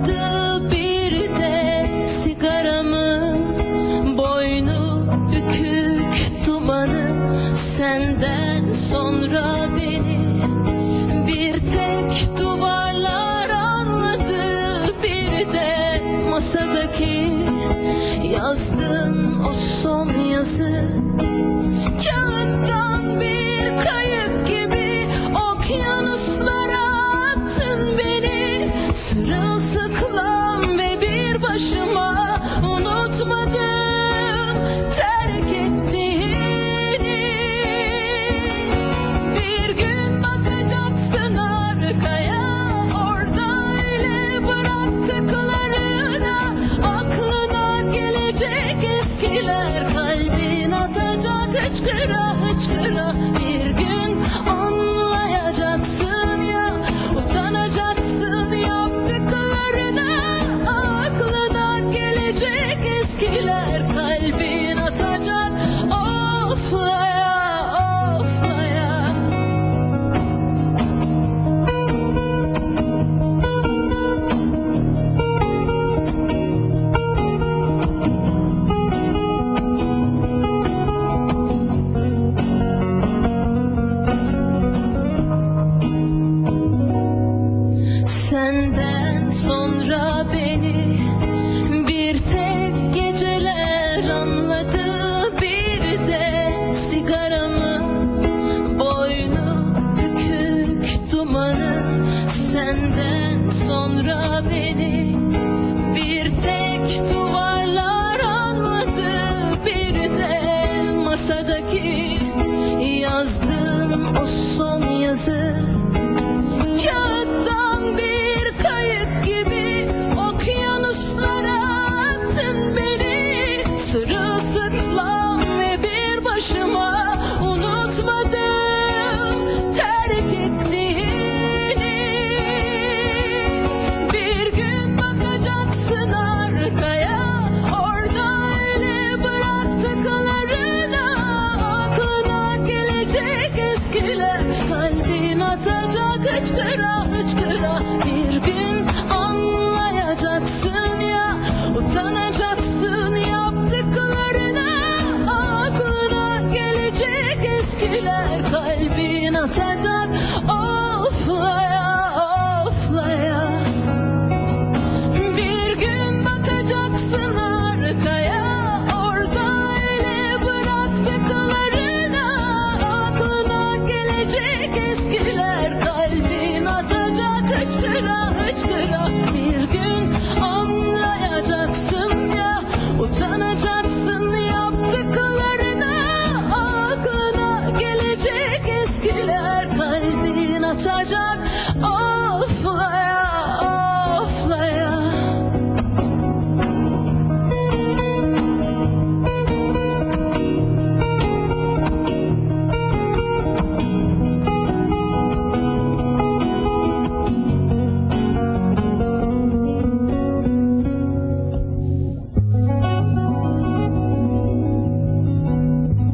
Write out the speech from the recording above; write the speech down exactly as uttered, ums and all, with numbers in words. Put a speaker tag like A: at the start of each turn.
A: anladı bir de sigaramın boynu bükük dumanı. Senden sonra beni bir tek duvarlar anladı, bir de masadaki yazdığın o son yazı. Kağıttan bir kayık gibi okyanuslara attın beni, sırılsıklam ve bir başıma. Unutmadım terk ettiğini. Bir gün bakacaksın arkaya, orada öyle bıraktıklarına. Aklına gelecek eskiler, kalbin atacak hıçkıra hıçkıra. Bir gün anlayacaksın ya, utanacaksın yaptıklarına. Aklına gelecek eskiler, kalbin atacak oflaya oflaya. Senden sonra beni bir tek geceler anladı, bir de sigaramın boynu bükük dumanı. Senden sonra beni